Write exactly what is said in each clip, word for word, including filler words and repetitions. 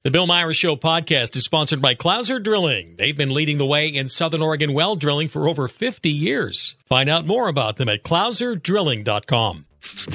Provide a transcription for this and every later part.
The Bill Myers Show podcast is sponsored by Clouser Drilling. They've been leading the way in Southern Oregon well drilling for over fifty years. Find out more about them at clouser drilling dot com.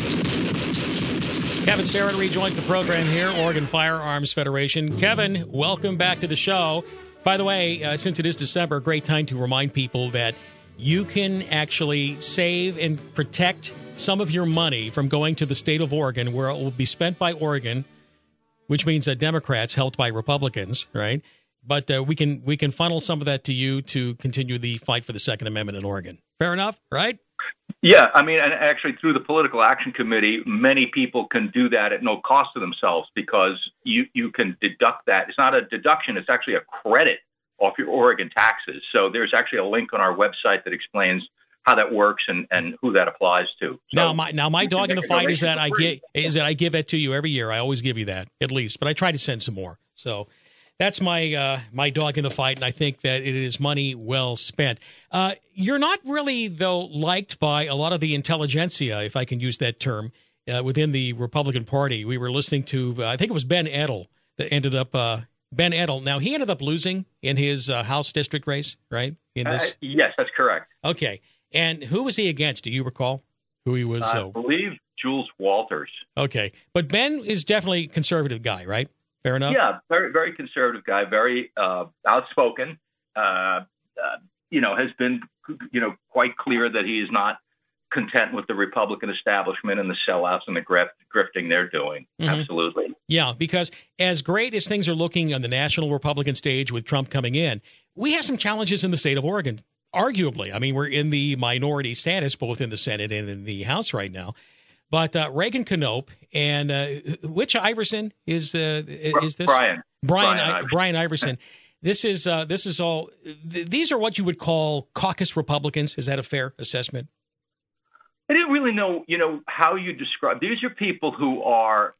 Kevin Starrett rejoins the program here, Oregon Firearms Federation. Kevin, welcome back to the show. By the way, uh, since it is December, a great time to remind people that you can actually save and protect some of your money from going to the state of Oregon, where it will be spent by Oregon, which means that Democrats helped by Republicans, right? But uh, we can we can funnel some of that to you to continue the fight for the Second Amendment in Oregon. Fair enough, right? Yeah, I mean, and actually through the Political Action Committee, many people can do that at no cost to themselves because you, you can deduct that. It's not a deduction, it's actually a credit off your Oregon taxes. So there's actually a link on our website that explains how that works and, and who that applies to. So now, my now my dog in the fight is that I give is that I give it to you every year. I always give you that at least, but I try to send some more. So that's my uh, my dog in the fight, and I think that it is money well spent. Uh, you're not really though liked by a lot of the intelligentsia, if I can use that term, uh, within the Republican Party. We were listening to uh, I think it was Ben Edel that ended up uh, Ben Edel. Now he ended up losing in his uh, House district race, right? In this, uh, yes, that's correct. Okay. And who was he against? Do you recall who he was? I uh, believe Jules Walters. Okay. But Ben is definitely a conservative guy, right? Fair enough? Yeah, very, very conservative guy, very uh, outspoken, uh, uh, you know, has been, you know, quite clear that he is not content with the Republican establishment and the sellouts and the grift, grifting they're doing. Mm-hmm. Absolutely. Yeah, because as great as things are looking on the national Republican stage with Trump coming in, we have some challenges in the state of Oregon. Arguably, I mean, we're in the minority status, both in the Senate and in the House right now. But uh, Reagan Knopp and uh, which Iverson is uh, is this? Brian. Brian. Brian I, Iverson. Brian Iverson. This is uh, this is all. Th- these are what you would call caucus Republicans. Is that a fair assessment? I didn't really know, you know, how you describe. These are people who are,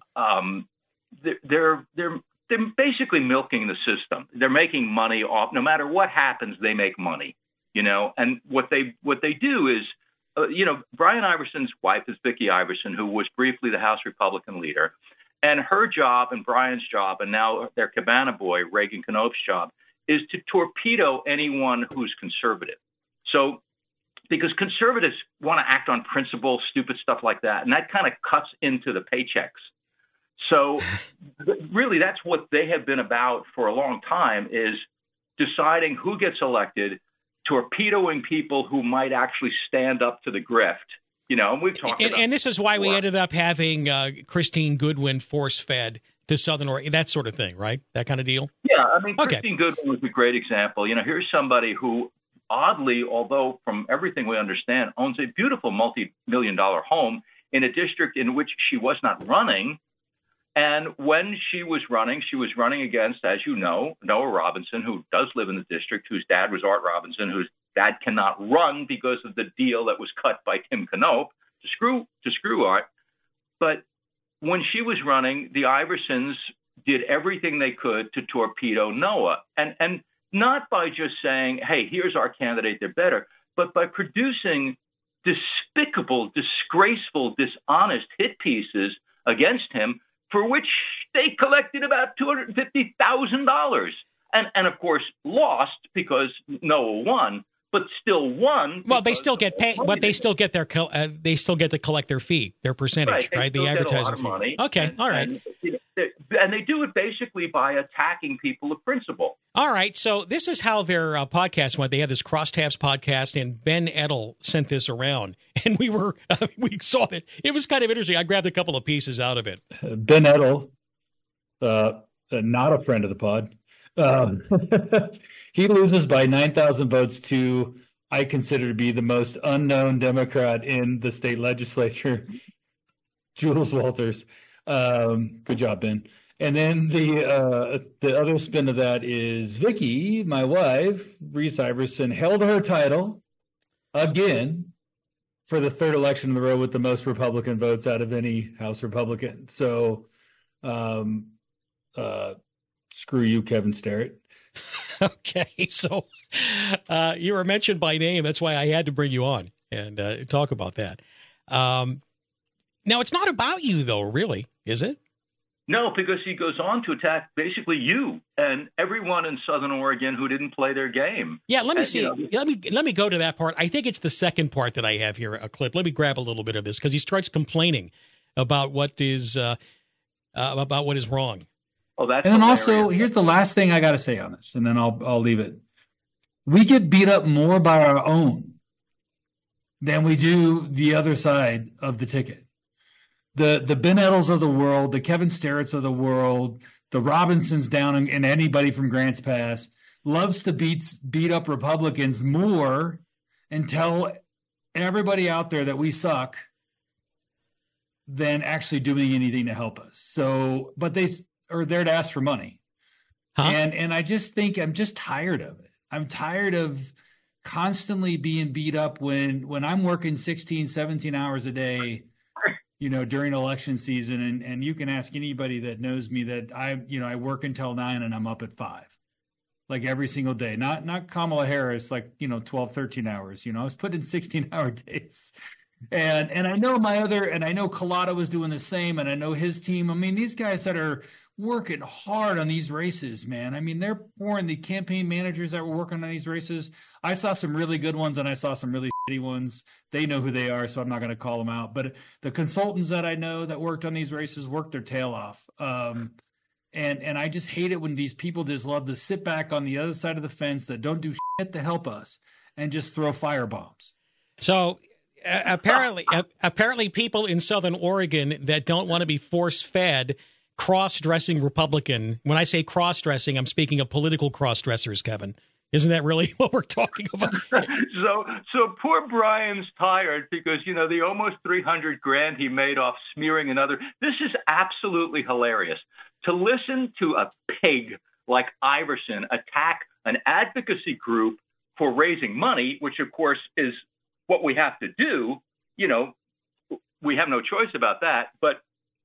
um, they're they're. they're They're basically milking the system. They're making money off. No matter what happens, they make money, you know. And what they what they do is, uh, you know, Brian Iverson's wife is Vicki Iverson, who was briefly the House Republican leader, and her job and Brian's job, and now their cabana boy Reagan Knopp's job, is to torpedo anyone who's conservative. So, because conservatives want to act on principle, stupid stuff like that, and that kind of cuts into the paychecks. So really, that's what they have been about for a long time, is deciding who gets elected, torpedoing people who might actually stand up to the grift. You know, and we've talked and, about and this is why before. we ended up having uh, Christine Goodwin force-fed to Southern Oregon, that sort of thing, right? That kind of deal? Yeah, I mean, okay. Christine Goodwin was a great example. You know, here's somebody who, oddly, although from everything we understand, owns a beautiful multi-million dollar home in a district in which she was not running. And when she was running, she was running against, as you know, Noah Robinson, who does live in the district, whose dad was Art Robinson, whose dad cannot run because of the deal that was cut by Tim Knopp to screw to screw Art. But when she was running, the Iversons did everything they could to torpedo Noah, and and not by just saying, "Hey, here's our candidate; they're better," but by producing despicable, disgraceful, dishonest hit pieces against him, for which they collected about two hundred fifty thousand dollars. And, and, of course, lost because Noah won, but still won. Well, they still get paid, but they still get their uh, they still get to collect their fee, their percentage, right? right? The advertising fee. Money. Okay, and, all right. And, you know, and they do it basically by attacking people of principle. All right, so this is how their uh, podcast went. They had this Crosstabs podcast, and Ben Edel sent this around, and we were uh, we saw it. It was kind of interesting. I grabbed a couple of pieces out of it. Ben Edel, uh, not a friend of the pod, um, he loses by nine thousand votes to, I consider to be the most unknown Democrat in the state legislature, Jules Walters. Um, good job, Ben. And then the uh, the other spin of that is Vicki, my wife, Reese Iverson, held her title again for the third election in a row with the most Republican votes out of any House Republican. So, um, uh, screw you, Kevin Starrett. Okay, so uh, you were mentioned by name. That's why I had to bring you on and uh, talk about that. Um, now, it's not about you, though, really, is it? No, because he goes on to attack basically you and everyone in Southern Oregon who didn't play their game. Yeah, let me and, see. You know, let me let me go to that part. I think it's the second part that I have here, a clip. Let me grab a little bit of this because he starts complaining about what is uh, uh, about what is wrong. Oh, that's and then hilarious. also, here's the last thing I got to say on this, and then I'll I'll leave it. We get beat up more by our own than we do the other side of the ticket. The the Ben Edels of the world, the Kevin Sterretts of the world, the Robinsons down in, and anybody from Grants Pass loves to beat beat up Republicans more and tell everybody out there that we suck than actually doing anything to help us. So, but they are there to ask for money. Huh? And and I just think I'm just tired of it. I'm tired of constantly being beat up when when I'm working sixteen, seventeen hours a day, you know, during election season. And, and you can ask anybody that knows me that I, you know, I work until nine and I'm up at five, like every single day. Not, not Kamala Harris, like, you know, twelve, thirteen hours, you know, I was put in sixteen hour days. And, and I know my other, and I know Collada was doing the same. And I know his team. I mean, these guys that are working hard on these races, man. I mean, they're pouring the campaign managers that were working on these races. I saw some really good ones and I saw some really shitty ones. They know who they are, so I'm not going to call them out. But the consultants that I know that worked on these races worked their tail off. Um, and and I just hate it when these people just love to sit back on the other side of the fence that don't do shit to help us and just throw firebombs. So uh, apparently, uh, apparently, people in Southern Oregon that don't want to be force-fed cross-dressing Republican. When I say cross-dressing, I'm speaking of political cross-dressers, Kevin. Isn't that really what we're talking about? so, so poor Brian's tired because, you know, the almost three hundred grand he made off smearing another. This is absolutely hilarious. To listen to a pig like Iverson attack an advocacy group for raising money, which, of course, is what we have to do. You know, we have no choice about that. But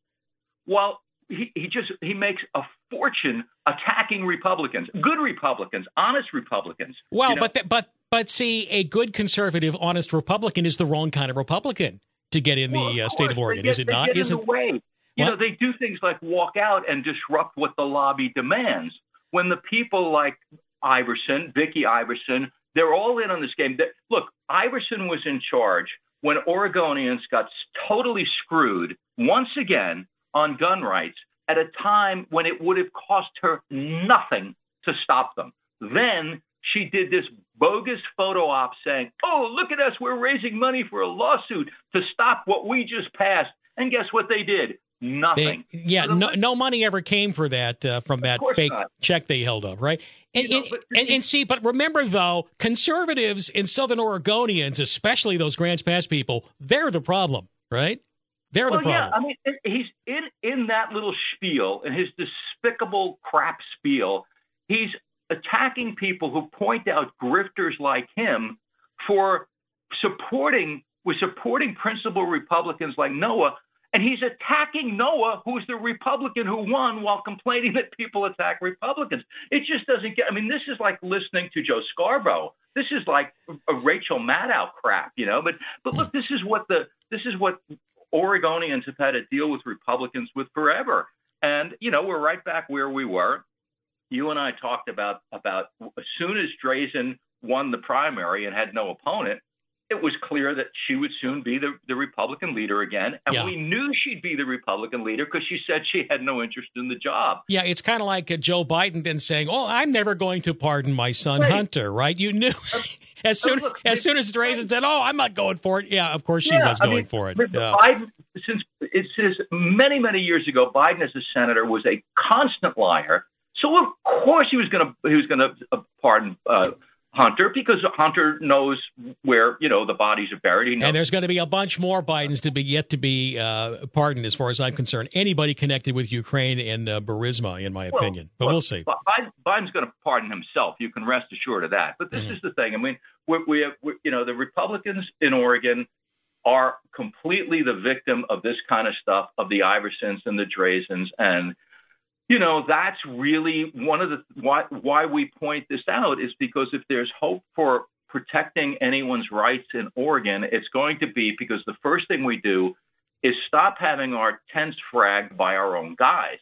while He, he just he makes a fortune attacking Republicans, good Republicans, honest Republicans. Well, you know? but th- but but see, a good conservative, honest Republican is the wrong kind of Republican to get in well, the uh, of state of Oregon, get, is it not? Get Isn't in the way? You what? know, they do things like walk out and disrupt what the lobby demands. When the people like Iverson, Vicky Iverson, they're all in on this game. That, look, Iverson was in charge when Oregonians got totally screwed once again on gun rights at a time when it would have cost her nothing to stop them. Then she did this bogus photo op saying, oh, look at us, we're raising money for a lawsuit to stop what we just passed. And guess what they did? Nothing. They, yeah, no, no money ever came for that uh, from that fake not. check they held up, right? And, you know, but, and, and see, but remember, though, conservatives in Southern Oregonians, especially those Grants Pass people, they're the problem, right? They're well, the problem. Yeah, I mean, he's in, in that little spiel, in his despicable crap spiel, he's attacking people who point out grifters like him for supporting, with supporting principal Republicans like Noah, and he's attacking Noah, who's the Republican who won, while complaining that people attack Republicans. It just doesn't get, I mean, this is like listening to Joe Scarborough. This is like a Rachel Maddow crap, you know, but, but look, this is what the, this is what Oregonians have had to deal with Republicans with forever. And, you know, we're right back where we were. You and I talked about, about as soon as Drazen won the primary and had no opponent, it was clear that she would soon be the, the Republican leader again. And yeah. we knew she'd be the Republican leader because she said she had no interest in the job. Yeah, it's kind of like uh, Joe Biden then saying, oh, I'm never going to pardon my son right. Hunter, right? You knew as soon look, as soon as Drazen said, oh, I'm not going for it. Yeah, of course she yeah, was I going mean, for it. Yeah. Biden, since, since many, many years ago, Biden as a senator was a constant liar. So, of course, he was going to he was going to pardon uh Hunter, because Hunter knows where, you know, the bodies are buried. He knows. And there's going to be a bunch more Bidens to be yet to be uh, pardoned, as far as I'm concerned. Anybody connected with Ukraine and uh, Burisma, in my well, opinion. But well, we'll see. Biden, Biden's going to pardon himself. You can rest assured of that. But this mm-hmm. is the thing. I mean, we, we have, we, you know, the Republicans in Oregon are completely the victim of this kind of stuff, of the Iversons and the Drazens, and you know, that's really one of the why why we point this out is because if there's hope for protecting anyone's rights in Oregon, it's going to be because the first thing we do is stop having our tents fragged by our own guys.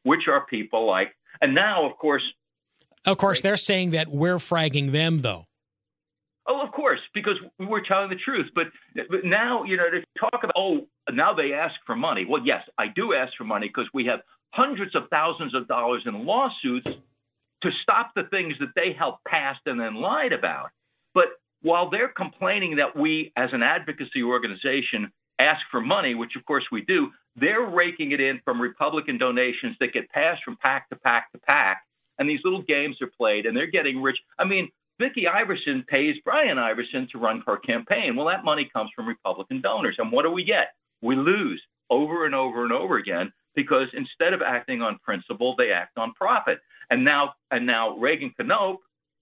which are people like, and now, of course. Of course, they're saying that we're fragging them, though. Oh, of course, because we're telling the truth. But, but now, you know, to talk about, oh, now they ask for money. Well, yes, I do ask for money because we have hundreds of thousands of dollars in lawsuits to stop the things that they helped pass and then lied about. But while they're complaining that we, as an advocacy organization, ask for money, which of course we do, they're raking it in from Republican donations that get passed from PAC to PAC to PAC. And these little games are played, and they're getting rich. I mean, Vicki Iverson pays Brian Iverson to run her campaign. Well, that money comes from Republican donors. And what do we get? We lose over and over and over again because instead of acting on principle, they act on profit. And now and now Reagan Knopp,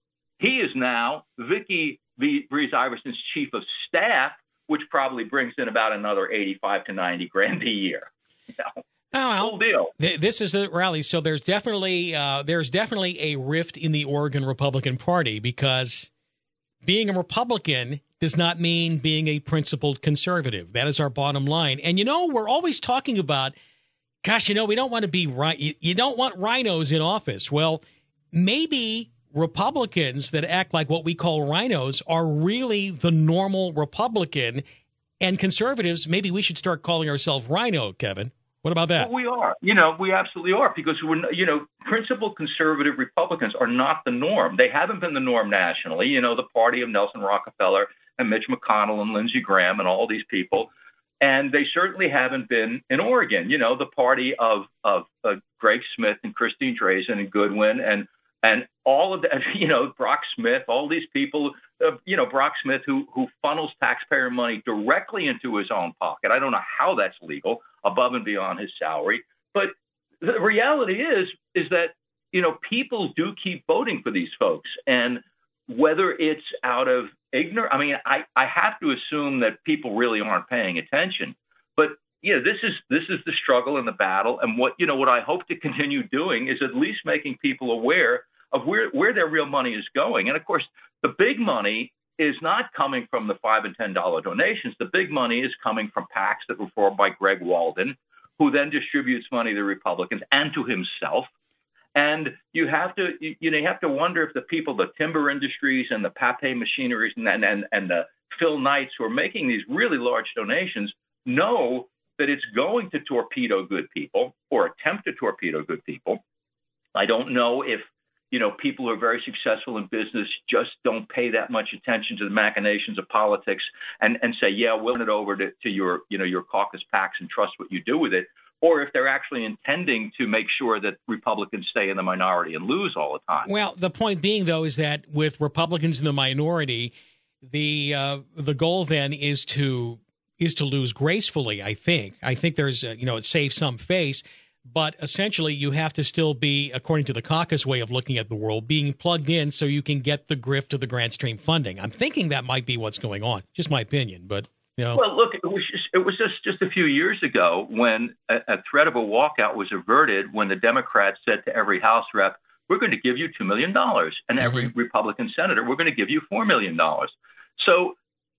he is now Vicki Breeze Iverson's chief of staff, which probably brings in about another eighty-five to ninety grand a year. You know? Oh, well, cool deal. Th- this is a rally, so there's definitely uh, there's definitely a rift in the Oregon Republican Party because being a Republican does not mean being a principled conservative. That is our bottom line. And you know, we're always talking about, gosh, you know, we don't want to be right. You, you don't want rhinos in office. Well, maybe Republicans that act like what we call rhinos are really the normal Republican, and conservatives, maybe we should start calling ourselves rhino, Kevin. What about that? Well, we are. You know, we absolutely are because, we're, you know, principled conservative Republicans are not the norm. They haven't been the norm nationally. You know, the party of Nelson Rockefeller and Mitch McConnell and Lindsey Graham and all these people. And they certainly haven't been in Oregon. You know, the party of of uh, Greg Smith and Christine Drazan and Goodwin and and all of that, you know, Brock Smith, all these people, uh, you know, Brock Smith, who who funnels taxpayer money directly into his own pocket. I don't know how that's legal, above and beyond his salary. But the reality is, is that, you know, people do keep voting for these folks. And whether it's out of ignorance, I mean, I, I have to assume that people really aren't paying attention. But, you know, this is this is the struggle and the battle. And what, you know, what I hope to continue doing is at least making people aware of where, where their real money is going. And, of course, the big money is not coming from the five and ten dollar donations. The big money is coming from PACs that were formed by Greg Walden, who then distributes money to Republicans and to himself. And you have to, you, you know, you have to wonder if the people, the timber industries and the Pape machineries and and and the Phil Knights who are making these really large donations know that it's going to torpedo good people or attempt to torpedo good people. I don't know if, you know, people who are very successful in business just don't pay that much attention to the machinations of politics and, and say, yeah, we'll turn it over to, to your, you know, your caucus PACs and trust what you do with it. Or if they're actually intending to make sure that Republicans stay in the minority and lose all the time. Well, the point being, though, is that with Republicans in the minority, the uh, the goal then is to is to lose gracefully, I think. I think there's, a, you know, it saves some face. But essentially, you have to still be, according to the caucus way of looking at the world, being plugged in so you can get the grift of the grant stream funding. I'm thinking that might be what's going on. Just my opinion, but, you know. Well, look, it was just, it was just, just a few years ago when a, a threat of a walkout was averted when the Democrats said to every House rep, we're going to give you two million dollars. And every mm-hmm. Republican senator, we're going to give you four million dollars. So,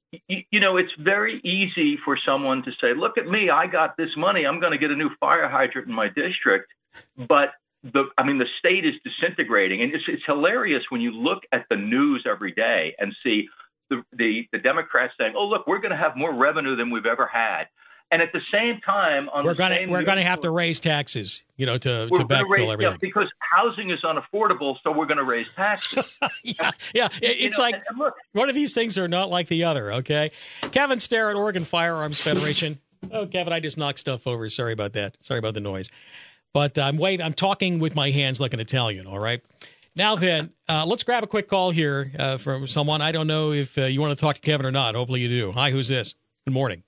you know, it's very easy for someone to say, look at me, I got this money. I'm going to get a new fire hydrant in my district. But the I mean, the state is disintegrating. And it's, it's hilarious when you look at the news every day and see the, the, the Democrats saying, oh, look, we're going to have more revenue than we've ever had. And at the same time, on we're the going same to we're going to have to raise taxes, you know, to, to backfill raise, everything. Yeah, because housing is unaffordable, so we're going to raise taxes. yeah, yeah. It's you know, like and look, one of these things are not like the other. Okay, Kevin Starrett, Oregon Firearms Federation. Oh, Kevin, I just knocked stuff over. Sorry about that. Sorry about the noise. But I'm wait. I'm talking with my hands like an Italian. All right. Now then, uh, let's grab a quick call here uh, from someone. I don't know if uh, you want to talk to Kevin or not. Hopefully you do. Hi, who's this? Good morning.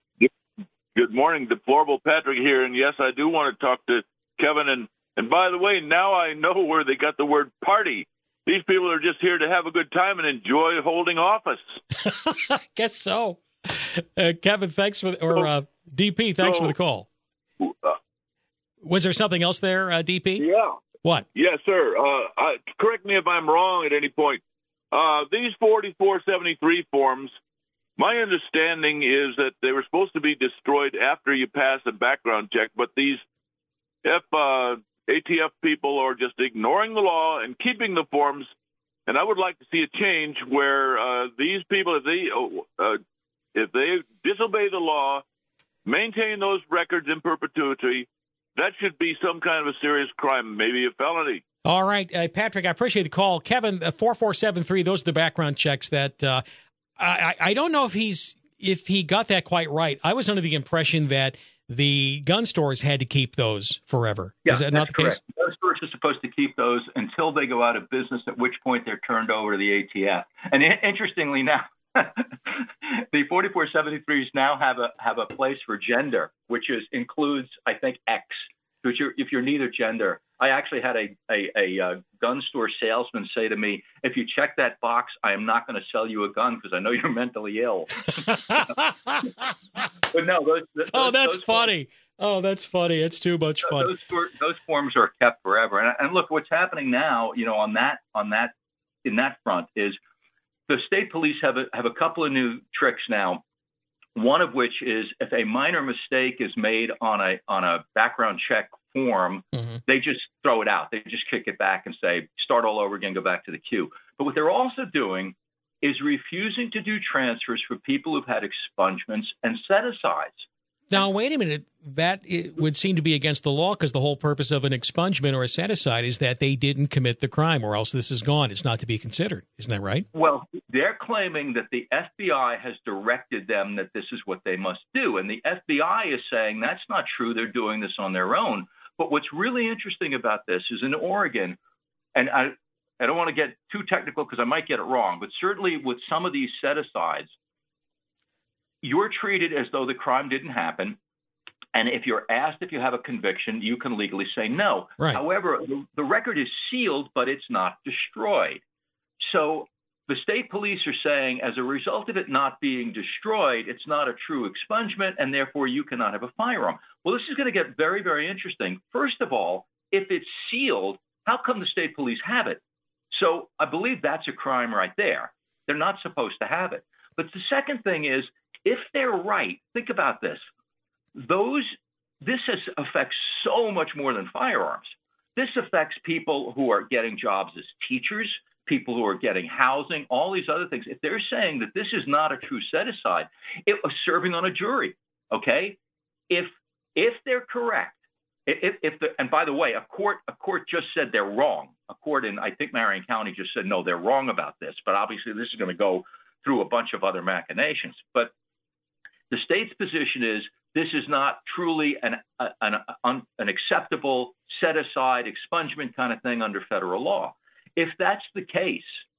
Good morning, Deplorable Patrick here, and yes, I do want to talk to Kevin. And, and by the way, now I know where they got the word party. These people are just here to have a good time and enjoy holding office. I guess so. Uh, Kevin, thanks for, or uh, D P, thanks so, for the call. Uh, Was there something else there, uh, D P? Yeah. What? Yes, sir. Uh, I, correct me if I'm wrong at any point. Uh, these forty-four seventy-three forms, my understanding is that they were supposed to be destroyed after you pass a background check, but these F A T F people are just ignoring the law and keeping the forms. And I would like to see a change where uh, these people, if they uh, if they disobey the law, maintain those records in perpetuity, that should be some kind of a serious crime, maybe a felony. All right, uh, Patrick, I appreciate the call. Kevin, uh, four four seven three, those are the background checks that uh, I, I don't know if he's if he got that quite right. I was under the impression that the gun stores had to keep those forever. Yeah, Is that that's not the correct. case? Gun stores are supposed to keep those until they go out of business, at which point they're turned over to the A T F. And interestingly now, the forty-four seventy-threes now have a have a place for gender, which is includes, I think, X. So if you're, if you're neither gender. I actually had a, a, a, a gun store salesman say to me, if you check that box, I am not going to sell you a gun because I know you're mentally ill. But no, those, those, oh, that's those funny. Forms, oh, that's funny. It's too much fun. Those, those forms are kept forever. And, and look, what's happening now, you know, on that on that in that front is the state police have a, have a couple of new tricks now. One of which is if a minor mistake is made on a on a background check form, mm-hmm. they just throw it out. They just kick it back and say, start all over again, go back to the queue. But what they're also doing is refusing to do transfers for people who've had expungements and set-asides. Now, wait a minute. That it would seem to be against the law because the whole purpose of an expungement or a set-aside is that they didn't commit the crime or else this is gone. It's not to be considered. Isn't that right? Well, they're claiming that the F B I has directed them that this is what they must do. And the F B I is saying that's not true. They're doing this on their own. But what's really interesting about this is in Oregon, and I, I don't want to get too technical because I might get it wrong, but certainly with some of these set-asides, you're treated as though the crime didn't happen. And if you're asked if you have a conviction, you can legally say no. Right. However, the, the record is sealed, but it's not destroyed. So the state police are saying as a result of it not being destroyed, it's not a true expungement, and therefore you cannot have a firearm. Well, this is going to get very, very interesting. First of all, if it's sealed, how come the state police have it? So I believe that's a crime right there. They're not supposed to have it. But the second thing is, if they're right, think about this. Those this has, affects so much more than firearms. This affects people who are getting jobs as teachers, people who are getting housing, all these other things. If they're saying that this is not a true set-aside, it was serving on a jury, okay? If if they're correct, if, if the, and by the way, a court a court just said they're wrong. A court in, I think, Marion County just said, no, they're wrong about this. But obviously this is going to go through a bunch of other machinations. But the state's position is this is not truly an, an, an, an acceptable set-aside expungement kind of thing under federal law. If that's the case,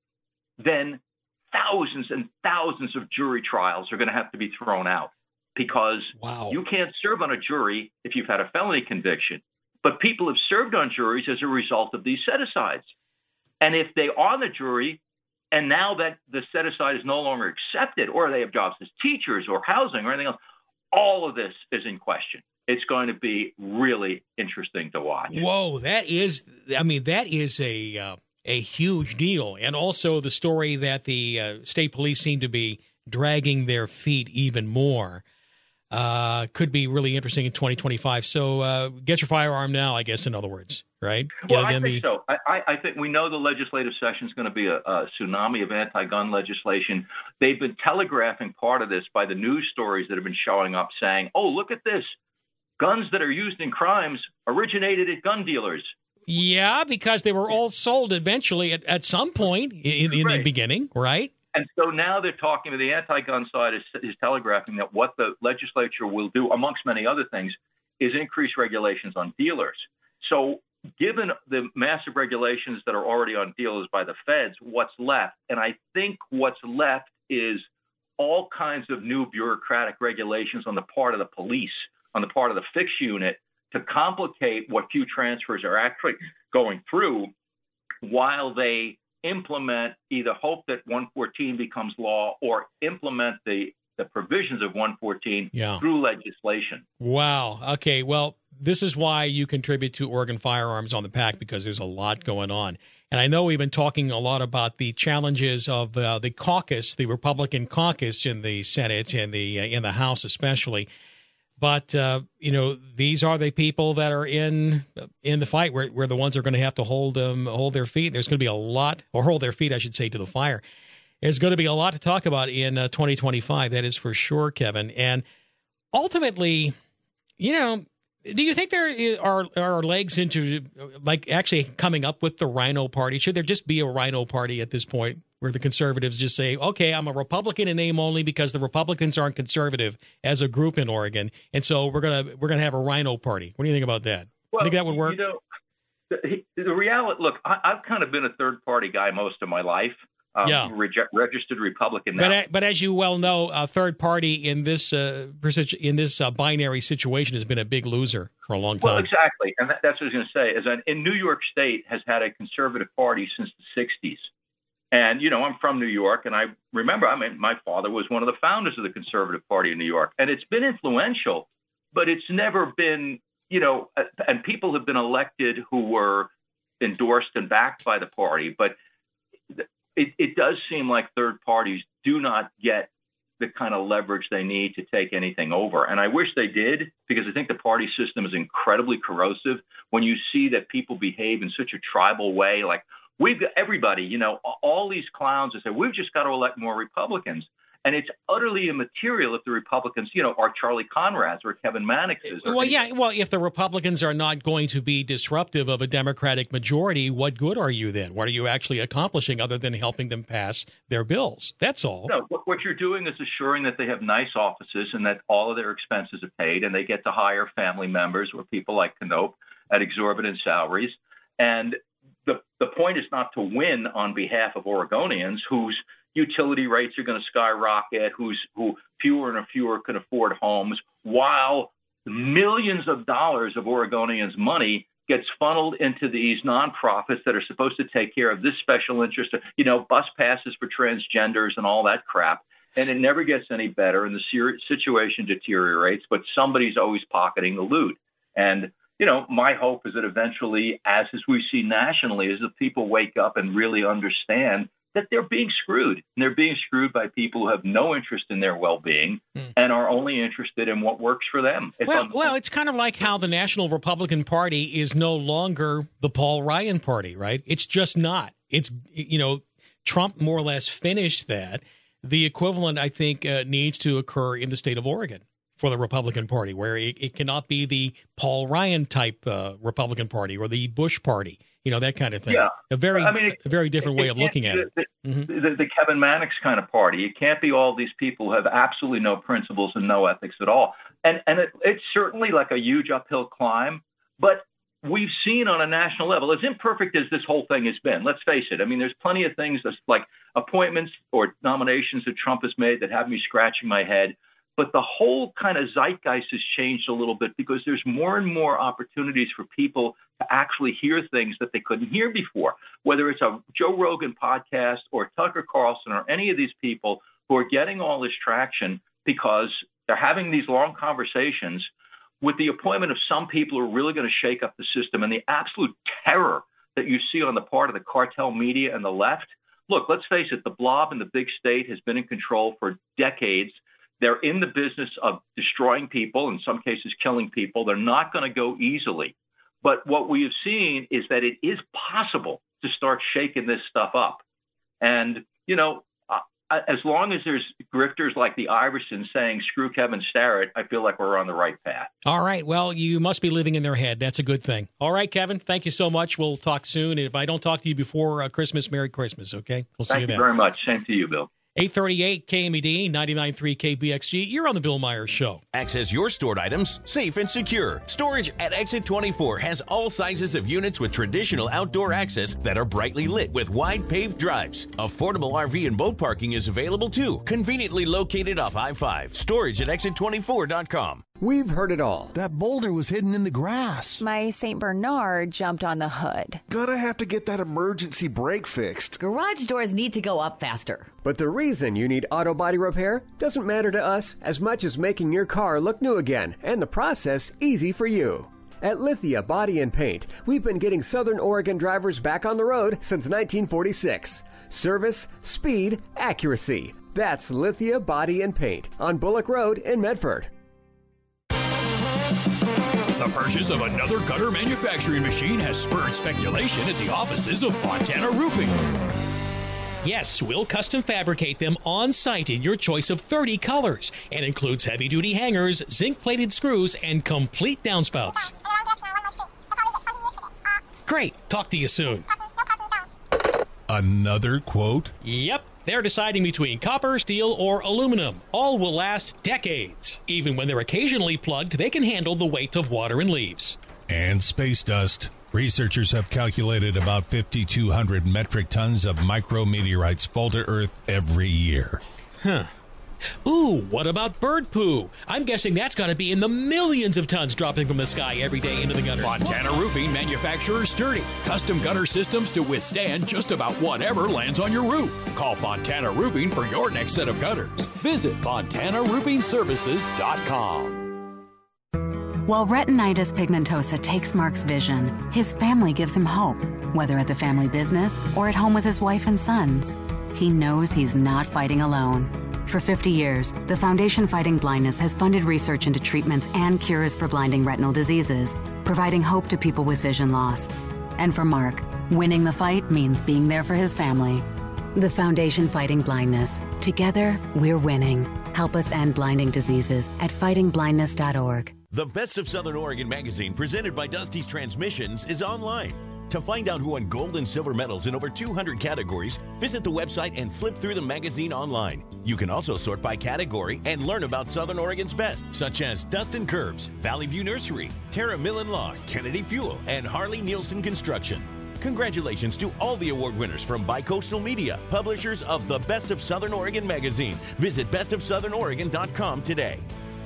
then thousands and thousands of jury trials are going to have to be thrown out because wow. you can't serve on a jury if you've had a felony conviction. But people have served on juries as a result of these set-asides. And if they are on the jury, and now that the set-aside is no longer accepted, or they have jobs as teachers or housing or anything else, all of this is in question. It's going to be really interesting to watch. Whoa, that is, I mean, that is a uh, a huge deal. And also the story that the uh, state police seem to be dragging their feet even more uh, could be really interesting in twenty twenty-five. So uh, get your firearm now, I guess, in other words, right? Well, I think the... so. I, I think we know the legislative session is going to be a, a tsunami of anti-gun legislation. They've been telegraphing part of this by the news stories that have been showing up saying, oh, look at this. Guns that are used in crimes originated at gun dealers. Yeah, because they were all sold eventually at, at some point in, in right. the beginning, right? And so now they're talking, the anti-gun side is, is telegraphing that what the legislature will do, amongst many other things, is increase regulations on dealers. So given the massive regulations that are already on dealers by the feds, what's left? And I think what's left is all kinds of new bureaucratic regulations on the part of the police, on the part of the fix unit, to complicate what few transfers are actually going through while they implement, either hope that one fourteen becomes law or implement the, the provisions of one fourteen yeah. through legislation. Wow. Okay. Well, this is why you contribute to Oregon Firearms on the Pack, because there's a lot going on. And I know we've been talking a lot about the challenges of uh, the caucus, the Republican caucus in the Senate and the uh, in the House especially. But, uh, you know, these are the people that are in in the fight. We're, we're the ones that are going to have to hold um, hold their feet. There's going to be a lot, or hold their feet, I should say, to the fire. There's going to be a lot to talk about in uh, twenty twenty-five. That is for sure, Kevin. And ultimately, you know, do you think there are, are legs into, like, actually coming up with the Rhino Party? Should there just be a Rhino Party at this point, where the conservatives just say, okay, I'm a Republican in name only because the Republicans aren't conservative as a group in Oregon, and so we're gonna we're gonna have a Rhino Party? What do you think about that? Well, think that would work? You know, the, the reality. Look, I, I've kind of been a third party guy most of my life. Um, yeah, reject, registered Republican now. But but as you well know, a third party in this uh, in this uh, binary situation has been a big loser for a long time. Well, exactly, and that, that's what I was going to say. Is that in New York State has had a conservative party since the sixties. And, you know, I'm from New York, and I remember, I mean, my father was one of the founders of the Conservative Party in New York. And it's been influential, but it's never been, you know, and people have been elected who were endorsed and backed by the party. But it, it does seem like third parties do not get the kind of leverage they need to take anything over. And I wish they did, because I think the party system is incredibly corrosive. When you see that people behave in such a tribal way, like, we've got everybody, you know, all these clowns that say, we've just got to elect more Republicans. And it's utterly immaterial if the Republicans, you know, are Charlie Conrad's or Kevin Mannix's. Or well, yeah. Well, if the Republicans are not going to be disruptive of a Democratic majority, what good are you then? What are you actually accomplishing other than helping them pass their bills? That's all. No, what you're doing is assuring that they have nice offices and that all of their expenses are paid, and they get to hire family members or people like Knope at exorbitant salaries. And The the point is not to win on behalf of Oregonians whose utility rates are going to skyrocket, whose who fewer and fewer can afford homes, while millions of dollars of Oregonians' money gets funneled into these nonprofits that are supposed to take care of this special interest, you know, bus passes for transgenders and all that crap. And it never gets any better, and the situation deteriorates, but somebody's always pocketing the loot. And you know, my hope is that eventually, as, as we see nationally, is that people wake up and really understand that they're being screwed. And they're being screwed by people who have no interest in their well-being mm. and are only interested in what works for them. It's well, un- well, it's kind of like how the National Republican Party is no longer the Paul Ryan Party, right? It's just not. It's, you know, Trump more or less finished that. The equivalent, I think, uh, needs to occur in the state of Oregon for the Republican Party, where it, it cannot be the Paul Ryan type uh, Republican Party or the Bush Party, you know, that kind of thing. Yeah. A very, I mean, it, a very different it, way it of looking at the, it. The, mm-hmm. the, the Kevin Mannix kind of party. It can't be all these people who have absolutely no principles and no ethics at all. And and it, it's certainly like a huge uphill climb, but we've seen on a national level, as imperfect as this whole thing has been, let's face it. I mean, there's plenty of things that's like appointments or nominations that Trump has made that have me scratching my head. But the whole kind of zeitgeist has changed a little bit because there's more and more opportunities for people to actually hear things that they couldn't hear before, whether it's a Joe Rogan podcast or Tucker Carlson or any of these people who are getting all this traction because they're having these long conversations with the appointment of some people who are really going to shake up the system, and the absolute terror that you see on the part of the cartel media and the left. Look, let's face it, the blob in the big state has been in control for decades. They're in the business of destroying people, in some cases killing people. They're not going to go easily. But what we have seen is that it is possible to start shaking this stuff up. And, you know, uh, as long as there's grifters like the Iversons saying, screw Kevin Starrett, I feel like we're on the right path. All right. Well, you must be living in their head. That's a good thing. All right, Kevin, thank you so much. We'll talk soon. If I don't talk to you before uh, Christmas, Merry Christmas, okay? We'll see Thank you then. Thank you very much. Same to you, Bill. eight thirty-eight K M E D, ninety-nine point three K B X G. You're on the Bill Myers Show. Access your stored items safe and secure. Storage at Exit twenty-four has all sizes of units with traditional outdoor access that are brightly lit with wide paved drives. Affordable R V and boat parking is available too, conveniently located off I five. Storage at exit twenty-four dot com. We've heard it all. That boulder was hidden in the grass. My Saint Bernard jumped on the hood. Gonna have to get that emergency brake fixed. Garage doors need to go up faster. But the reason you need auto body repair doesn't matter to us as much as making your car look new again and the process easy for you. At Lithia Body and Paint, we've been getting Southern Oregon drivers back on the road since nineteen forty-six. Service, speed, accuracy. That's Lithia Body and Paint on Bullock Road in Medford. The purchase of another gutter manufacturing machine has spurred speculation at the offices of Fontana Roofing. Yes, we'll custom fabricate them on site in your choice of thirty colors and includes heavy-duty hangers, zinc-plated screws, and complete downspouts. Great. Talk to you soon. Another quote? Yep. They're deciding between copper, steel, or aluminum. All will last decades. Even when they're occasionally plugged, they can handle the weight of water and leaves. And space dust. Researchers have calculated about fifty-two hundred metric tons of micrometeorites fall to Earth every year. Huh. Ooh, what about bird poo? I'm guessing that's got to be in the millions of tons dropping from the sky every day into the gutters. Fontana Roofing manufacturers sturdy, custom gutter systems to withstand just about whatever lands on your roof. Call Fontana Roofing for your next set of gutters. Visit fontana roofing services dot com. While retinitis pigmentosa takes Mark's vision, his family gives him hope, whether at the family business or at home with his wife and sons. He knows he's not fighting alone. For fifty years, the Foundation Fighting Blindness has funded research into treatments and cures for blinding retinal diseases, providing hope to people with vision loss. And for Mark, winning the fight means being there for his family. The Foundation Fighting Blindness. Together, we're winning. Help us end blinding diseases at fighting blindness dot org. The Best of Southern Oregon magazine, presented by Dusty's Transmissions, is online. To find out who won gold and silver medals in over two hundred categories, visit the website and flip through the magazine online. You can also sort by category and learn about Southern Oregon's best, such as Dustin Curbs, Valley View Nursery, Terra Millen Law, Kennedy Fuel, and Harley Nielsen Construction. Congratulations to all the award winners from Bicoastal Media, publishers of the Best of Southern Oregon magazine. Visit best of southern oregon dot com today.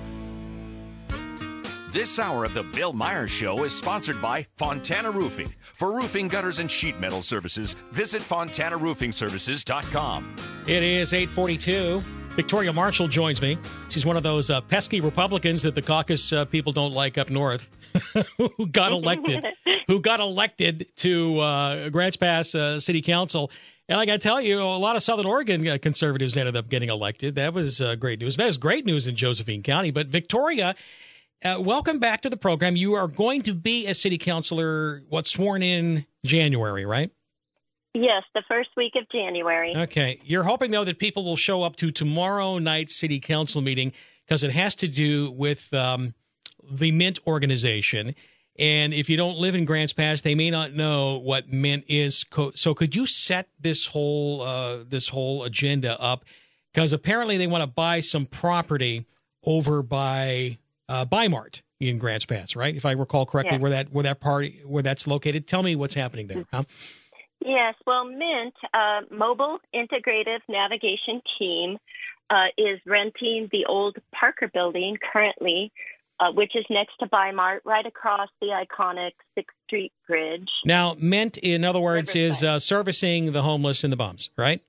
This hour of the Bill Myers Show is sponsored by Fontana Roofing. For roofing, gutters, and sheet metal services, visit fontana roofing services dot com. It is eight forty-two. Victoria Marshall joins me. She's one of those uh, pesky Republicans that the caucus uh, people don't like up north, who got elected, who got elected to uh, Grants Pass uh, City Council. And I got to tell you, a lot of Southern Oregon uh, conservatives ended up getting elected. That was uh, great news. That was great news in Josephine County. But Victoria, Uh, welcome back to the program. You are going to be a city councilor, what, sworn in January, right? Yes, the first week of January. Okay. You're hoping, though, that people will show up to tomorrow night's city council meeting because it has to do with um, the Mint organization. And if you don't live in Grants Pass, they may not know what Mint is. So could you set this whole uh, this whole agenda up? Because apparently they want to buy some property over by Uh, Bi-Mart in Grants Pass, right? If I recall correctly, yes. where that where that party where that's located. Tell me what's happening there. Huh? Yes, well, Mint, uh, Mobile Integrative Navigation Team, uh, is renting the old Parker Building currently, uh, which is next to Bi-Mart, right across the iconic sixth Street Bridge. Now, Mint, in other words, is uh, servicing the homeless and the bums, right?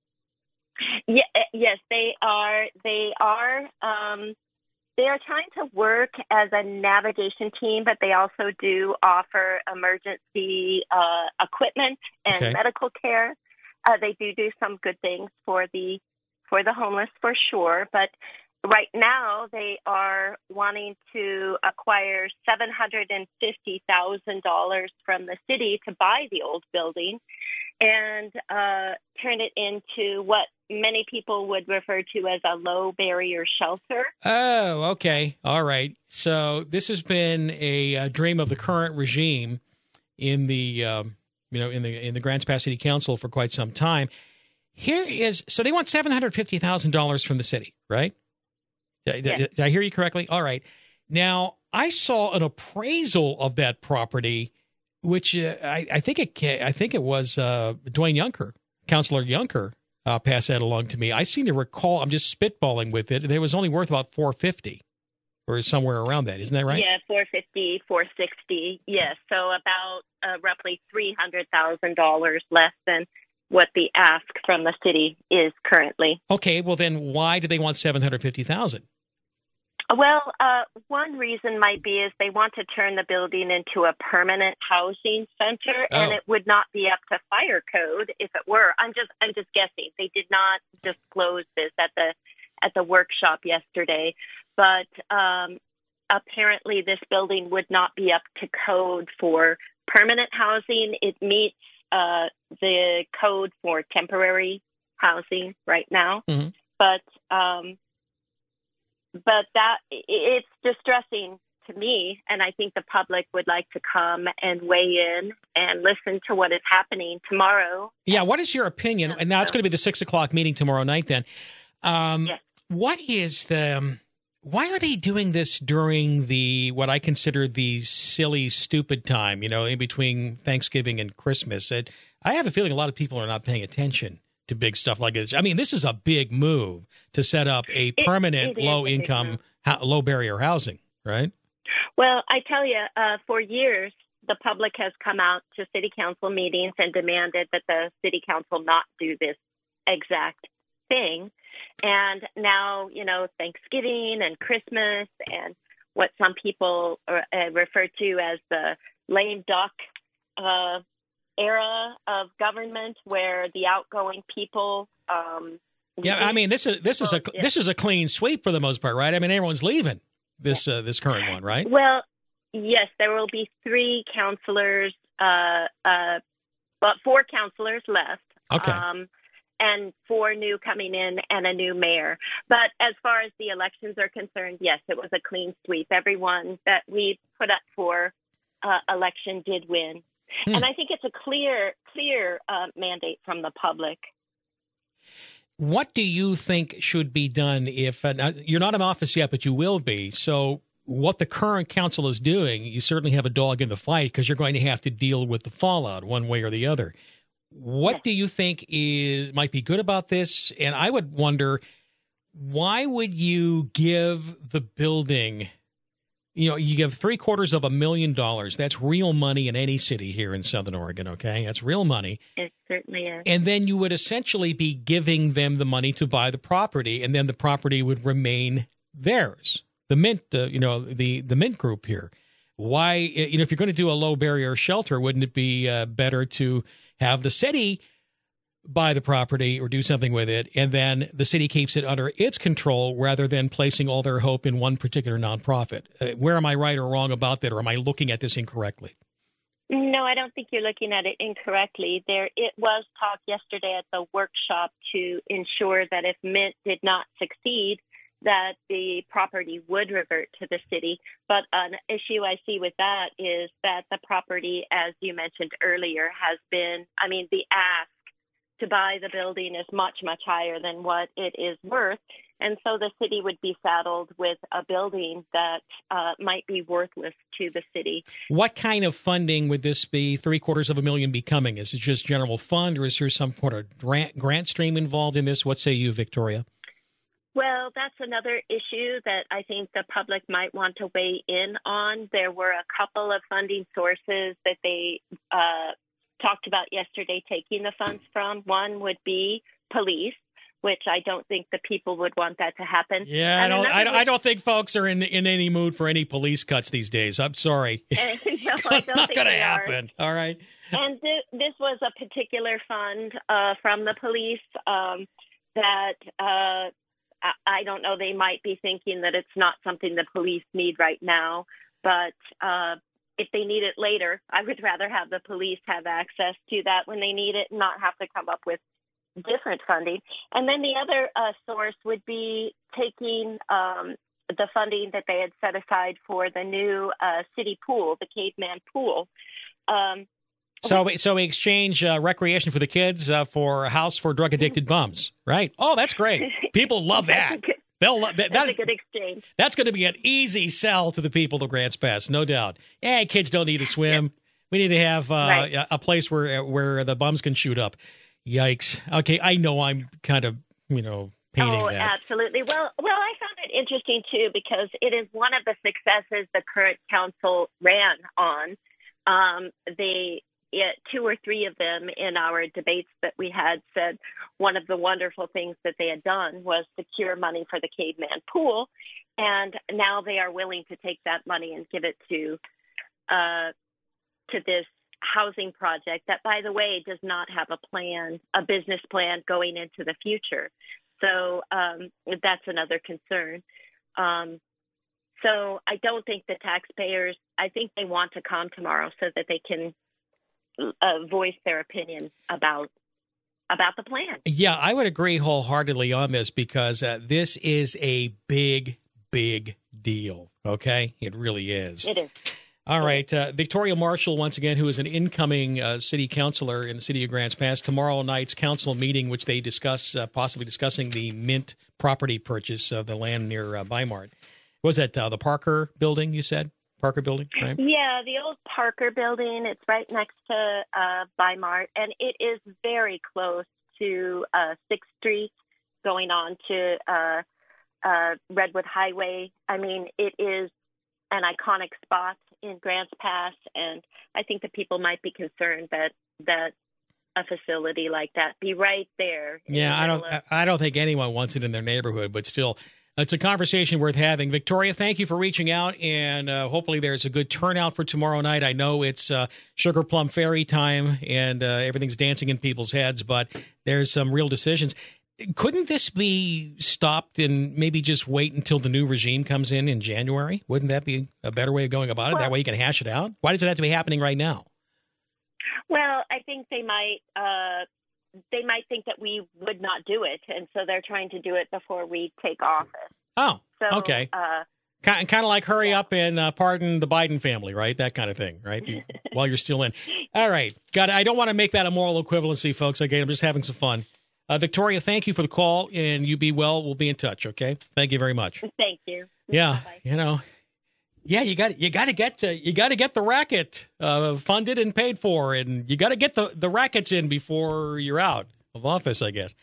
Yeah, yes, they are. They are. Um, They are trying to work as a navigation team, but they also do offer emergency uh, equipment and Okay. medical care. Uh, they do do some good things for the for the homeless, for sure. But right now, they are wanting to acquire seven hundred and fifty thousand dollars from the city to buy the old building and uh, turn it into what many people would refer to as a low barrier shelter. Oh, okay. All right. So this has been a, uh dream of the current regime in the um, you know in the in the Grants Pass City Council for quite some time. Here is so they want seven hundred fifty thousand dollars from the city, right? Did, Yes. did, did I hear you correctly? All right. Now I saw an appraisal of that property, which uh, I, I think it ca- I think it was uh, Dwayne Yunker, Councilor Yunker. Uh, pass that along to me. I seem to recall, I'm just spitballing with it, it was only worth about four hundred fifty dollars or somewhere around that. Isn't that right? Yeah, four hundred fifty dollars, four hundred sixty dollars. Yes, so about uh, roughly three hundred thousand dollars less than what the ask from the city is currently. Okay, well then why do they want seven hundred fifty thousand dollars? Well, uh, one reason might be is they want to turn the building into a permanent housing center, and Oh. it would not be up to fire code if it were. I'm just, I'm just guessing. They did not disclose this at the at the workshop yesterday, but um, apparently this building would not be up to code for permanent housing. It meets uh, the code for temporary housing right now. Mm-hmm. But um, but that it's distressing to me, and I think the public would like to come and weigh in and listen to what is happening tomorrow. Yeah, what is your opinion? And now it's going to be the six o'clock meeting tomorrow night then. Um, yes. What is the... Um, why are they doing this during the, what I consider the silly, stupid time, you know, in between Thanksgiving and Christmas? And I have a feeling a lot of people are not paying attention to big stuff like this. I mean, this is a big move to set up a permanent it, it low-income, ho- low-barrier housing, right? Well, I tell you, uh, for years, the public has come out to city council meetings and demanded that the city council not do this exact thing. And now, you know, Thanksgiving and Christmas and what some people uh, refer to as the lame duck uh, era of government, where the outgoing people. Um, yeah, I mean, this is this is a yeah. this is a clean sweep for the most part, right? I mean, everyone's leaving this uh, this current one, right? Well, yes, there will be three counselors, uh, uh, but four counselors left. Okay. Um, and four new coming in and a new mayor. But as far as the elections are concerned, yes, it was a clean sweep. Everyone that we put up for uh, election did win. Hmm. And I think it's a clear, clear uh, mandate from the public. What do you think should be done if uh, you're not in office yet, but you will be? So what the current council is doing, you certainly have a dog in the fight because you're going to have to deal with the fallout one way or the other. What do you think is might be good about this? And I would wonder, why would you give the building, you know, you give three quarters of a million dollars. That's real money in any city here in Southern Oregon, okay? That's real money. It certainly is. And then you would essentially be giving them the money to buy the property, and then the property would remain theirs. The Mint, uh, you know, the, the Mint Group here. Why, you know, if you're going to do a low barrier shelter, wouldn't it be uh, better to have the city buy the property or do something with it, and then the city keeps it under its control rather than placing all their hope in one particular nonprofit? Uh, where am I right or wrong about that, or am I looking at this incorrectly? No, I don't think you're looking at it incorrectly. There, it was talk yesterday at the workshop to ensure that if Mint did not succeed, that the property would revert to the city. But an issue I see with that is that the property, as you mentioned earlier, has been, I mean, the ask to buy the building is much, much higher than what it is worth. And so the city would be saddled with a building that uh, might be worthless to the city. What kind of funding would this be, three quarters of a million becoming? Is it just general fund, or is there some sort of grant, grant stream involved in this? What say you, Victoria? Well, that's another issue that I think the public might want to weigh in on. There were a couple of funding sources that they uh, talked about yesterday taking the funds from. One would be police, which I don't think the people would want that to happen. Yeah, I don't, I don't, I don't think folks are in in any mood for any police cuts these days. I'm sorry. no, I don't it's not going to they happen. Are. All right. And th- this was a particular fund uh, from the police um, that uh, I don't know, they might be thinking that it's not something the police need right now, but uh, if they need it later, I would rather have the police have access to that when they need it and not have to come up with different funding. And then the other uh, source would be taking um, the funding that they had set aside for the new uh, city pool, the Caveman Pool. Um, So, so we exchange uh, recreation for the kids uh, for a house for drug addicted bums, right? Oh, that's great. People love that. Good, They'll love that. That's a good exchange. That's going to be an easy sell to the people the grants pass, no doubt. Hey, kids don't need to swim. We need to have uh, right. a place where where the bums can shoot up. Yikes. Okay, I know I'm kind of, you know, painting oh, that. Absolutely. Well, well, I found it interesting, too, because it is one of the successes the current council ran on. Um, they, it, two or three of them in our debates that we had said one of the wonderful things that they had done was secure money for the Caveman Pool. And now they are willing to take that money and give it to uh, to this housing project that, by the way, does not have a plan, a business plan going into the future. So um, that's another concern. Um, So I don't think the taxpayers, I think they want to come tomorrow so that they can uh, voice their opinion about about the plan. Yeah, I would agree wholeheartedly on this because uh, this is a big, big deal. Okay? It really is. It is. All right. Uh, Victoria Marshall, once again, who is an incoming uh, city councilor in the city of Grants Pass, tomorrow night's council meeting, which they discuss, uh, possibly discussing the Mint property purchase of the land near uh, Bimart. Was that uh, the Parker building, you said? Parker building, right? Yeah, the old Parker building. It's right next to uh, Bimart, and it is very close to uh, sixth Street going on to uh, uh, Redwood Highway. I mean, it is an iconic spot in Grants Pass, and I think that people might be concerned that that a facility like that be right there. Yeah, I don't. Of- I don't think anyone wants it in their neighborhood, but still, it's a conversation worth having. Victoria, thank you for reaching out, and uh, hopefully there's a good turnout for tomorrow night. I know it's uh, Sugar Plum Fairy time, and uh, everything's dancing in people's heads, but there's some real decisions. Couldn't this be stopped and maybe just wait until the new regime comes in in January? Wouldn't that be a better way of going about it? Well, that way you can hash it out? Why does it have to be happening right now? Well, I think they might uh, they might think that we would not do it, and so they're trying to do it before we take office. Oh, so, okay. Uh, kind, kind of like hurry yeah. up and uh, pardon the Biden family, right? That kind of thing, right? You, while you're still in. All right. Got it. I don't want to make that a moral equivalency, folks. Again, I'm just having some fun. Uh, Victoria, thank you for the call, and you be well. We'll be in touch, okay? Thank you very much. Thank you. Yeah, Bye-bye. You know, yeah, you got you got to get to, you got to get the racket uh, funded and paid for, and you got to get the, the rackets in before you're out of office, I guess.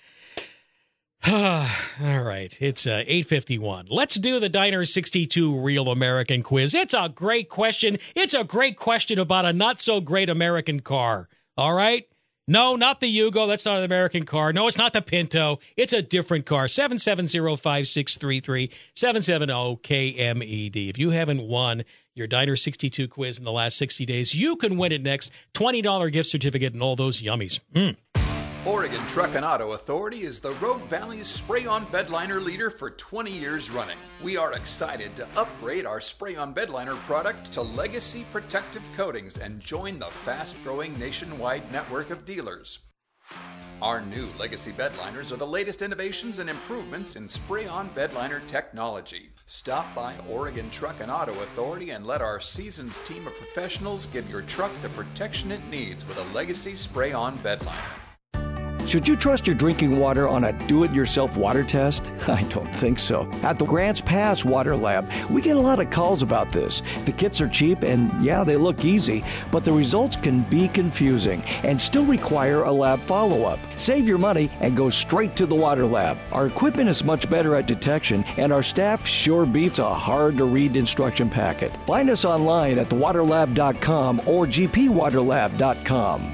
All right, it's uh, eight fifty-one. Let's do the Diner sixty-two Real American Quiz. It's a great question. It's a great question about a not-so-great American car, all right? No, not the Yugo. That's not an American car. No, it's not the Pinto. It's a different car. seven seven zero, five six three three, seven seven zero K M E D. If you haven't won your Diner sixty-two quiz in the last sixty days, you can win it next. twenty dollars gift certificate and all those yummies. Mm. Oregon Truck and Auto Authority is the Rogue Valley's spray-on bedliner leader for twenty years running. We are excited to upgrade our spray-on bedliner product to Legacy Protective Coatings and join the fast-growing nationwide network of dealers. Our new Legacy bedliners are the latest innovations and improvements in spray-on bedliner technology. Stop by Oregon Truck and Auto Authority and let our seasoned team of professionals give your truck the protection it needs with a Legacy spray-on bedliner. Should you trust your drinking water on a do-it-yourself water test? I don't think so. At the Grants Pass Water Lab, we get a lot of calls about this. The kits are cheap and, yeah, they look easy, but the results can be confusing and still require a lab follow-up. Save your money and go straight to the water lab. Our equipment is much better at detection, and our staff sure beats a hard-to-read instruction packet. Find us online at the water lab dot com or g p water lab dot com.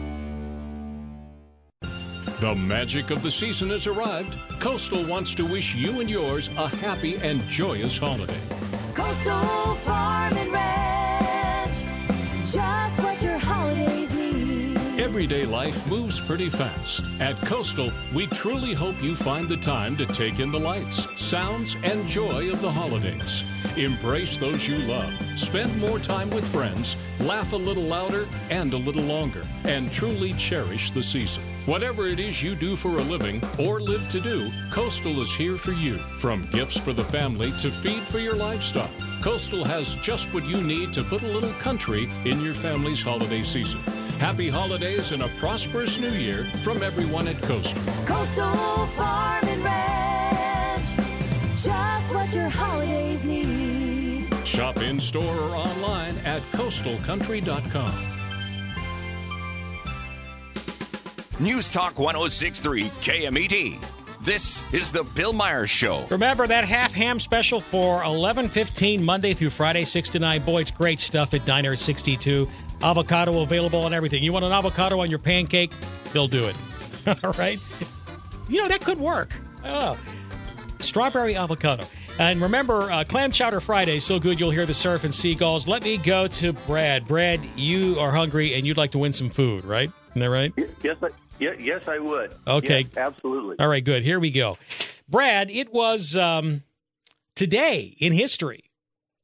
The magic of the season has arrived. Coastal wants to wish you and yours a happy and joyous holiday. Coastal Farm and Ranch, just what your holidays need. Everyday life moves pretty fast. At Coastal, we truly hope you find the time to take in the lights, sounds, and joy of the holidays. Embrace those you love. Spend more time with friends, laugh a little louder and a little longer, and truly cherish the season. Whatever it is you do for a living or live to do, Coastal is here for you. From gifts for the family to feed for your livestock, Coastal has just what you need to put a little country in your family's holiday season. Happy holidays and a prosperous new year from everyone at Coastal. Coastal Farm and Ranch, just what your holidays need. Shop in store or online at coastal country dot com. News Talk one oh six point three K M E D. This is the Bill Myers Show. Remember that half ham special for eleven fifteen Monday through Friday, six to nine. Boy, it's great stuff at Diner sixty-two. Avocado available on everything. You want an avocado on your pancake? They'll do it. All right? You know, that could work. Oh. Strawberry avocado. And remember, uh, Clam Chowder Friday, so good you'll hear the surf and seagulls. Let me go to Brad. Brad, you are hungry and you'd like to win some food, right? Isn't that right? Yes, I, yeah, yes, I would. Okay. Yes, absolutely. All right, good. Here we go. Brad, it was um, today in history.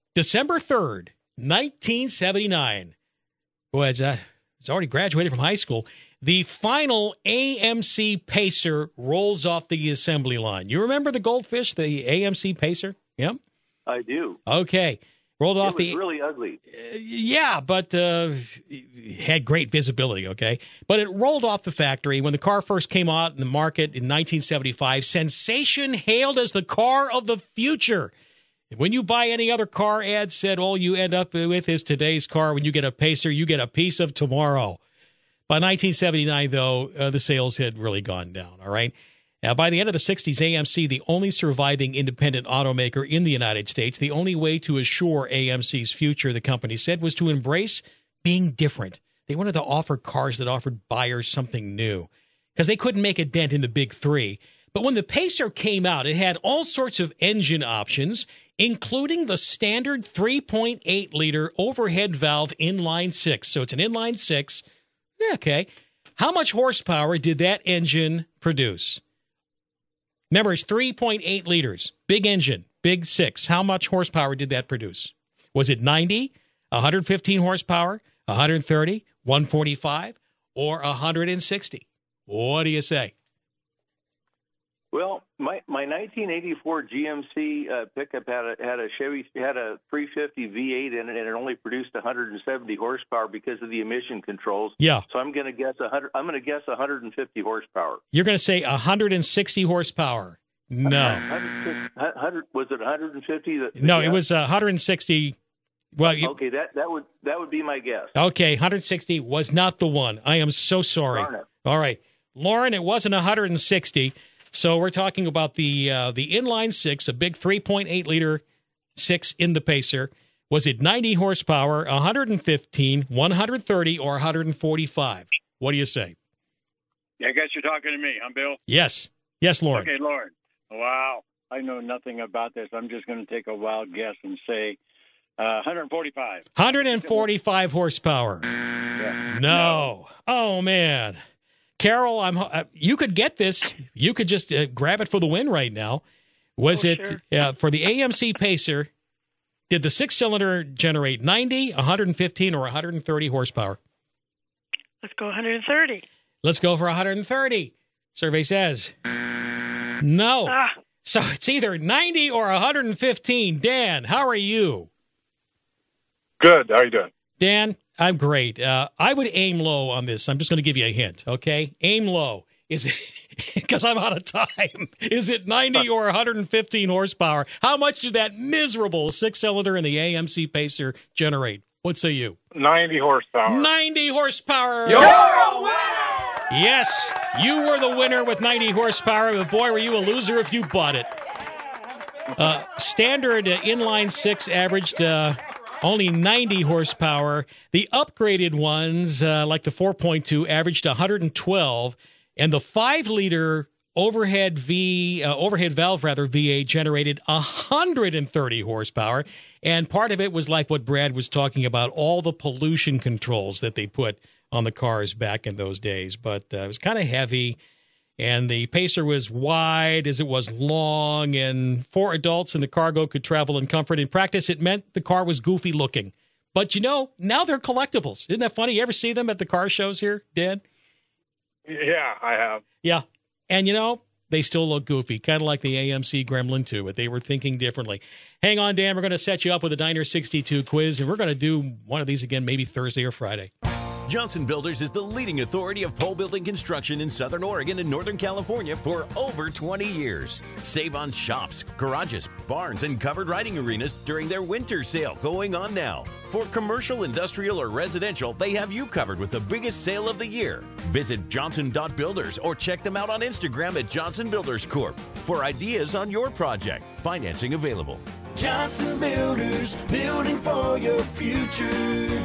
December third, nineteen seventy-nine. Boy, it's, uh, it's already graduated from high school. The final A M C Pacer rolls off the assembly line. You remember the Goldfish, the A M C Pacer? Yep. I do. Okay. Rolled off it was the really ugly. Uh, yeah, but uh, had great visibility, okay? But it rolled off the factory when the car first came out in the market in nineteen seventy-five. Sensation hailed as the car of the future. When you buy any other car, ad said all you end up with is today's car. When you get a Pacer, you get a piece of tomorrow. By nineteen seventy-nine, though, uh, the sales had really gone down, all right? Now, by the end of the sixties, A M C, the only surviving independent automaker in the United States, the only way to assure A M C's future, the company said, was to embrace being different. They wanted to offer cars that offered buyers something new because they couldn't make a dent in the big three. But when the Pacer came out, it had all sorts of engine options, including the standard three point eight liter overhead valve inline six. So it's an inline six. Yeah, okay. How much horsepower did that engine produce? Remember, it's three point eight liters. Big engine, big six. How much horsepower did that produce? Was it ninety, one hundred fifteen horsepower, one hundred thirty, one forty-five, or one hundred sixty? What do you say? Well, my my nineteen eighty-four G M C uh, pickup had a had a Chevy had a three fifty V eight in it, and it only produced one hundred seventy horsepower because of the emission controls. Yeah. So I'm going to guess one hundred. I'm going to guess one hundred fifty horsepower. You're going to say one hundred sixty horsepower. No. one hundred, was it one hundred fifty? That, no, yeah? it was one hundred sixty. Well, you, okay, that that would that would be my guess. Okay, one hundred sixty was not the one. I am so sorry. Darn it. All right, Lauren, it wasn't one hundred sixty. So we're talking about the uh, the inline six, a big three point eight liter six in the Pacer. Was it ninety horsepower, one hundred fifteen, one hundred thirty, or one hundred forty-five? What do you say? I guess you're talking to me. I'm Bill. Yes. Yes, Lauren. Okay, Lauren. Wow. I know nothing about this. I'm just going to take a wild guess and say uh, one hundred forty-five. one hundred forty-five horsepower. Yeah. No. no. Oh, man. Carol, I'm. Uh, you could get this. You could just uh, grab it for the win right now. Was oh, it sure. uh, for the A M C Pacer? Did the six-cylinder generate ninety, one hundred fifteen, or one hundred thirty horsepower? Let's go one hundred thirty. Let's go for one hundred thirty. Survey says no. Ah. So it's either ninety or one hundred fifteen. Dan, how are you? Good. How are you doing? Dan, I'm great. Uh, I would aim low on this. I'm just going to give you a hint, okay? Aim low. Is it, because I'm out of time. Is it ninety or one hundred fifteen horsepower? How much did that miserable six-cylinder in the A M C Pacer generate? What say you? ninety horsepower. ninety horsepower. You're a winner! Yes, you were the winner with ninety horsepower, but boy, were you a loser if you bought it. Uh, standard uh, inline six averaged uh, only ninety horsepower. The upgraded ones, uh, like the four point two, averaged one hundred twelve, and the five liter overhead V uh, overhead valve rather V eight generated one hundred thirty horsepower. And part of it was like what Brad was talking about, all the pollution controls that they put on the cars back in those days. But uh, it was kind of heavy. And the Pacer was wide as it was long, and four adults in the cargo could travel in comfort. In practice, it meant the car was goofy looking. But, you know, now they're collectibles. Isn't that funny? You ever see them at the car shows here, Dan? Yeah, I have. Yeah. And, you know, they still look goofy, kind of like the A M C Gremlin two, but they were thinking differently. Hang on, Dan. We're going to set you up with a Diner sixty-two quiz, and we're going to do one of these again maybe Thursday or Friday. Johnson Builders is the leading authority of pole building construction in Southern Oregon and Northern California for over twenty years. Save on shops, garages, barns, and covered riding arenas during their winter sale going on now. For commercial, industrial, or residential, they have you covered with the biggest sale of the year. Visit johnson dot builders or check them out on Instagram at Johnson Builders Corp for ideas on your project. Financing available. Johnson Builders, building for your future.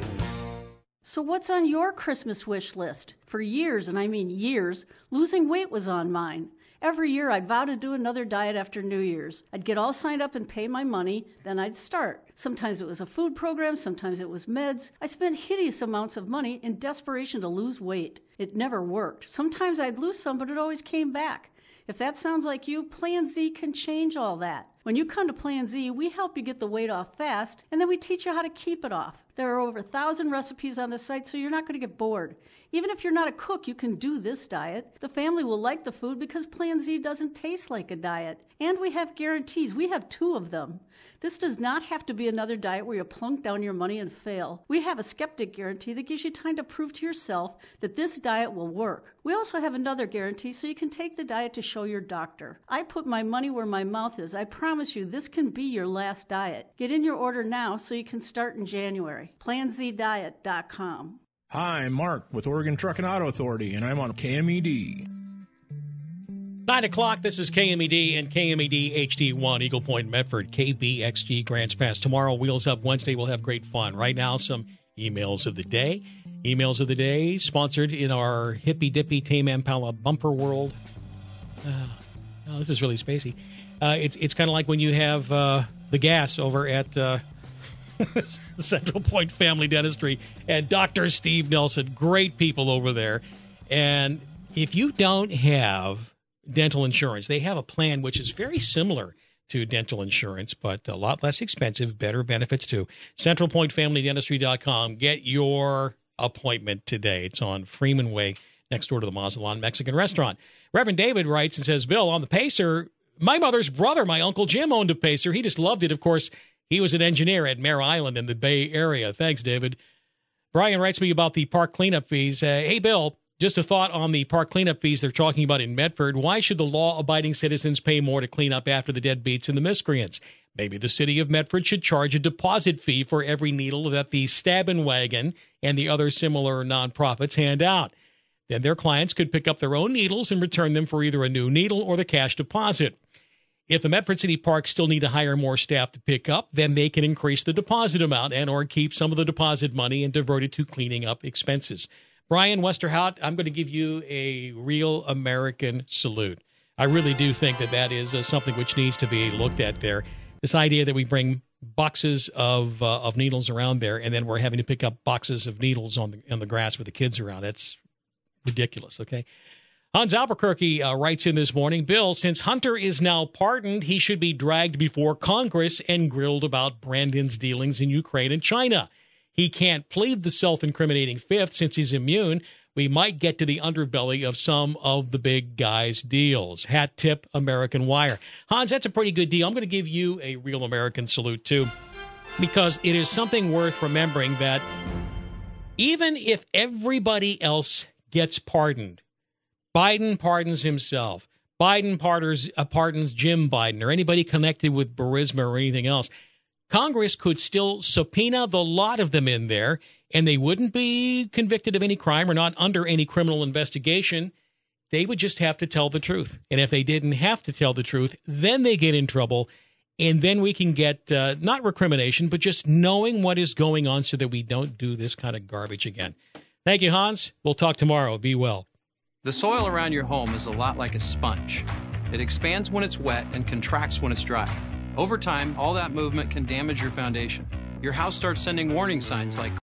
So what's on your Christmas wish list? For years, and I mean years, losing weight was on mine. Every year I'd vow to do another diet after New Year's. I'd get all signed up and pay my money, then I'd start. Sometimes it was a food program, sometimes it was meds. I spent hideous amounts of money in desperation to lose weight. It never worked. Sometimes I'd lose some, but it always came back. If that sounds like you, Plan Z can change all that. When you come to Plan Z, we help you get the weight off fast, and then we teach you how to keep it off. There are over a thousand recipes on the site, so you're not going to get bored. Even if you're not a cook, you can do this diet. The family will like the food because Plan Z doesn't taste like a diet. And we have guarantees. We have two of them. This does not have to be another diet where you plunk down your money and fail. We have a skeptic guarantee that gives you time to prove to yourself that this diet will work. We also have another guarantee so you can take the diet to show your doctor. I put my money where my mouth is. I promise you this can be your last diet. Get in your order now so you can start in January. plan z diet dot com. Hi, I'm Mark with Oregon Truck and Auto Authority, and I'm on K M E D. Nine o'clock, this is K M E D and K M E D H D one, Eagle Point, Medford, K B X G, Grants Pass. Tomorrow, Wheels Up Wednesday, we'll have great fun. Right now, some emails of the day. Emails of the day sponsored in our hippy-dippy Tame Impala bumper world. Uh, oh, this is really spacey. Uh, it's it's kind of like when you have uh, the gas over at uh, Central Point Family Dentistry and Doctor Steve Nelson. Great people over there. And if you don't have dental insurance, they have a plan which is very similar to dental insurance, but a lot less expensive, better benefits too. central point family dentistry dot com. Get your appointment today. It's on Freeman Way, next door to the Mazatlan Mexican restaurant. Reverend David writes and says, Bill, on the Pacer, my mother's brother, my Uncle Jim, owned a Pacer. He just loved it. Of course, he was an engineer at Mare Island in the Bay Area. Thanks, David. Brian writes me about the park cleanup fees. Uh, hey, Bill, just a thought on the park cleanup fees they're talking about in Medford. Why should the law-abiding citizens pay more to clean up after the deadbeats and the miscreants? Maybe the city of Medford should charge a deposit fee for every needle that the Stabbin' Wagon and the other similar nonprofits hand out. Then their clients could pick up their own needles and return them for either a new needle or the cash deposit. If the Medford City Parks still need to hire more staff to pick up, then they can increase the deposit amount and or keep some of the deposit money and divert it to cleaning up expenses. Brian Westerhout, I'm going to give you a real American salute. I really do think that that is uh, something which needs to be looked at there. This idea that we bring boxes of uh, of needles around there and then we're having to pick up boxes of needles on the, on the grass with the kids around. That's ridiculous, okay? Hans Albuquerque uh, writes in this morning, Bill, since Hunter is now pardoned, he should be dragged before Congress and grilled about Brandon's dealings in Ukraine and China. He can't plead the self-incriminating fifth since he's immune. We might get to the underbelly of some of the big guys' deals. Hat tip, American Wire. Hans, that's a pretty good deal. I'm going to give you a real American salute, too, because it is something worth remembering that even if everybody else gets pardoned, Biden pardons himself, Biden pardons, uh, pardons Jim Biden or anybody connected with Burisma or anything else, Congress could still subpoena the lot of them in there, and they wouldn't be convicted of any crime or not under any criminal investigation. They would just have to tell the truth. And if they didn't have to tell the truth, then they get in trouble, and then we can get uh, not recrimination, but just knowing what is going on so that we don't do this kind of garbage again. Thank you, Hans. We'll talk tomorrow. Be well. The soil around your home is a lot like a sponge. It expands when it's wet and contracts when it's dry. Over time, all that movement can damage your foundation. Your house starts sending warning signs like